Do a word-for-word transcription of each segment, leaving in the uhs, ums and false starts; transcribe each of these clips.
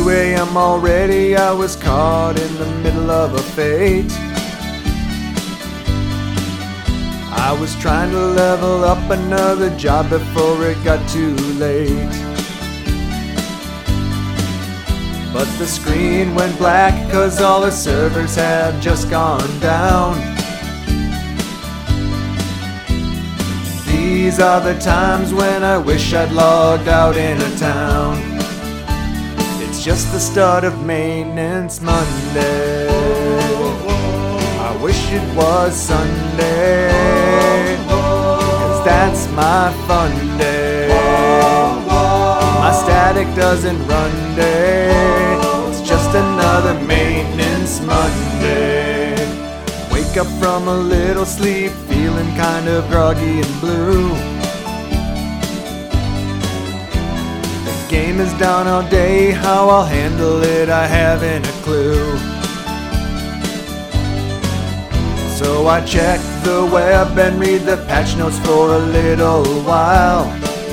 two a m already, I was caught in the middle of a fate. I was trying to level up another job before it got too late. But the screen went black cause all the servers had just gone down. These are the times when I wish I'd logged out in a town. It's just the start of maintenance Monday. I wish it was Sunday, cause that's my fun day. My static doesn't run day. It's just another maintenance Monday. Wake up from a little sleep, feeling kind of groggy and blue. The game is down all day, how I'll handle it I haven't a clue. So I check the web and read the patch notes for a little while.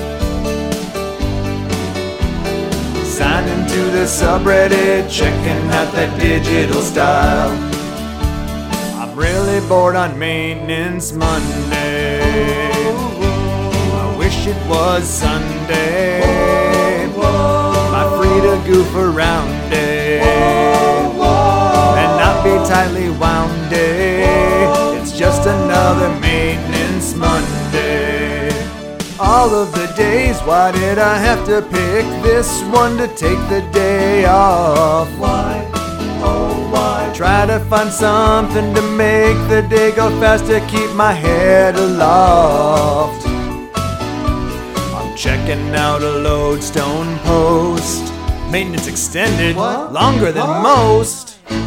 Sign into the subreddit, checking out that digital style. I'm really bored on maintenance Monday. I wish it was Sunday, my free to goof around day, and not be tightly wound day. It's just another maintenance Monday. All of the days, why did I have to pick this one to take the day off? Why, oh why? Try to find something to make the day go fast, to keep my head aloft. I'm checking out a Lodestone post. Maintenance extended, what? Longer than what? Most.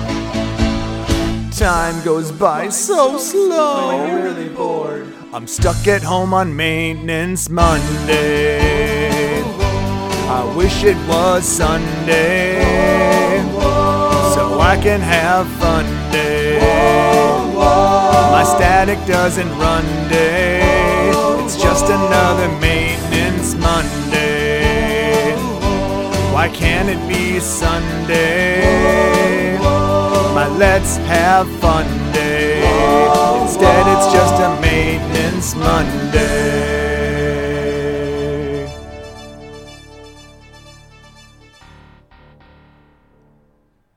Time goes by so slow. I'm really bored. I'm stuck at home on maintenance Monday. I wish it was Sunday, so I can have fun day. My static doesn't run day. It's just another maintenance Monday. Why can't it be Sunday? My let's have fun day. Instead it's just a maintenance Monday.